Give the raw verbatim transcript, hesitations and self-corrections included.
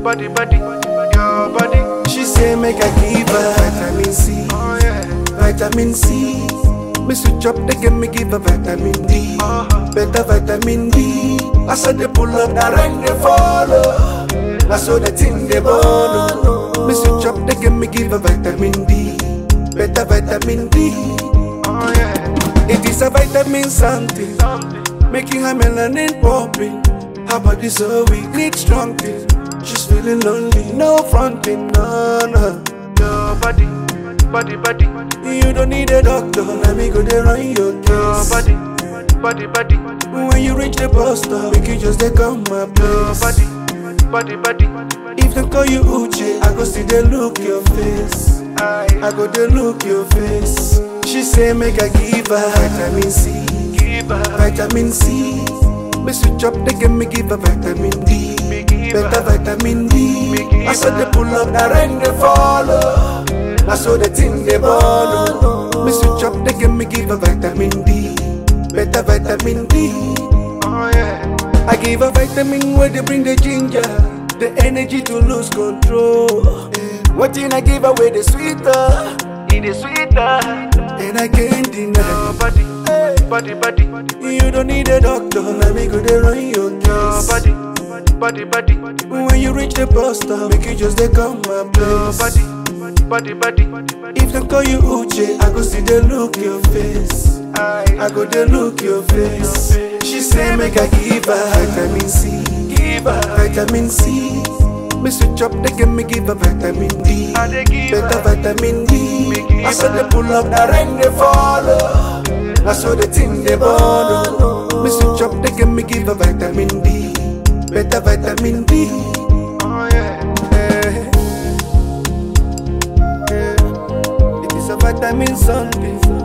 body, body, your body. She say make I give her vitamin C, Oh yeah. vitamin C. Me switch up, they give me give her vitamin D, Uh-huh. better vitamin D. I saw they pull up, the rain they follow. I saw the thing they borrow. Me switch up, they give me give her vitamin D, better vitamin D. Oh yeah. It is a vitamin something, Something. making her melanin popping. Her body so weak, need strong thing. She's feeling lonely, no fronting, no, no. Your body, body, body, You don't need a doctor, let me go there run your your case. body, body, body, When you reach the bus stop, make you just they come my your place. body, body, body. If they call you Uche, I go see they look your face. I I go they look your face. She say make I give her vitamin C, give her, vitamin C. Me switch up, they give me give her vitamin D, me give better her, vitamin D. Me give I saw her. they pull up, the rain they follow. I saw the thing they borrow. Me switch up, they give me give her vitamin D, better vitamin D. oh yeah. I give her vitamin where they bring the ginger, the energy to lose control. What thing I give her where the sweeter, It is sweeter. and I can't Your deny. body, body, body, You don't need a doctor, let me go there run your your case. body, body, body, When you reach the bus stop, make you just they come my your place. body, body, body. If they call you Uche, I go see they look your face. I I go they look your face. She say make I give her vitamin C, give her, vitamin C. Me switch up, they give me give her vitamin D, I dey give better her, vitamin D. I saw they pull up, the rain they follow. I saw the thing they borrow. Me switch up, they give me give her vitamin D, better vitamin D. oh yeah. Eh, eh. It is a vitamin something.